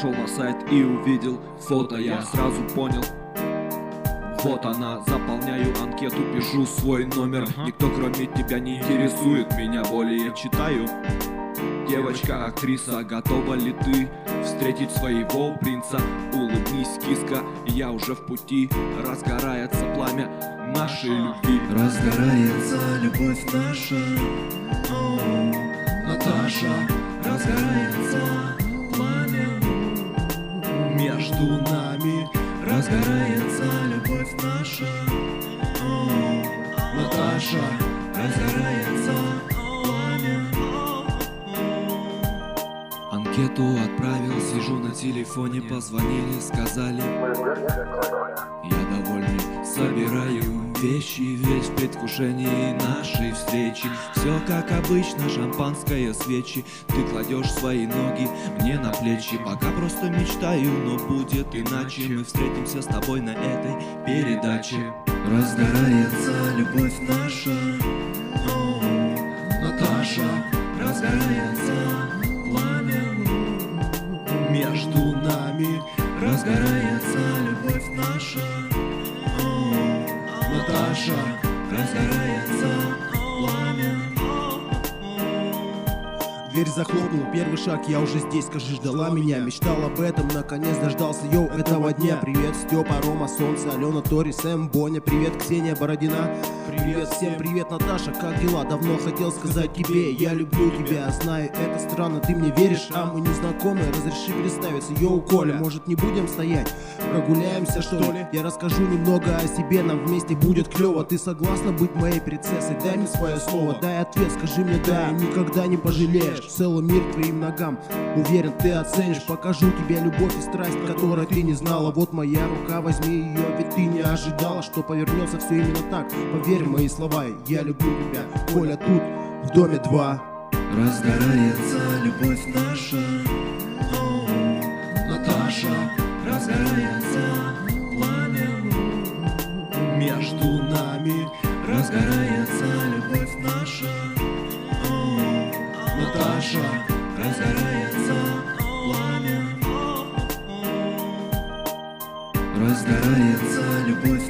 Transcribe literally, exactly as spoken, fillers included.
Зашел на сайт и увидел фото, я сразу понял, вот она. Заполняю анкету, пишу свой номер. Никто кроме тебя не интересует, меня более читаю. Девочка, актриса, готова ли ты встретить своего принца? Улыбнись, киска, я уже в пути. Разгорается пламя нашей любви. Разгорается любовь наша, о, Наташа. Разгорается пламя между нами. Разгорается любовь наша, о, Наташа. Разгорается пламя. Анкету отправил, сижу на телефоне, позвонили, сказали, я довольный, собираю вещи, весь в предвкушении нашей встречи. Все как обычно, шампанское, свечи. Ты кладешь свои ноги мне на плечи. Пока просто мечтаю, но будет иначе. Мы встретимся с тобой на этой передаче. Разгорается любовь наша, о, Наташа. Разгорается пламя между нами. Разгорается любовь наша, о, Наташа. Разгорается пламя. Дверь захлопнул, первый шаг, я уже здесь, скажи, ждала меня. Мечтал об этом, наконец дождался, йоу, этого дня. Привет, Степа, Рома, Солнце, Алена, Тори, Сэм, Боня. Привет, Ксения, Бородина. Привет всем, привет, Наташа, как дела? Давно хотел сказать тебе, я люблю тебя. Знаю, это странно, ты мне веришь, а мы не знакомы. Разреши представиться, йоу, Коля. Может, не будем стоять, прогуляемся, что ли? Я расскажу немного о себе, нам вместе будет клево. Ты согласна быть моей принцессой? Дай мне свое слово, дай ответ, скажи мне да, и никогда не пожалеешь. Целый мир твоим ногам, уверен, ты оценишь. Покажу тебе любовь и страсть, которой ты не знала. Вот моя рука, возьми ее, ведь ты не ожидала, что повернется все именно так. Поверь в мои слова, я люблю тебя. Коля тут, в доме два. Разгорается любовь наша, о, Наташа. Разгорается пламя между нами. Разгорается любовь наша, о, Наташа. Разгорается пламя. Разгорается любовь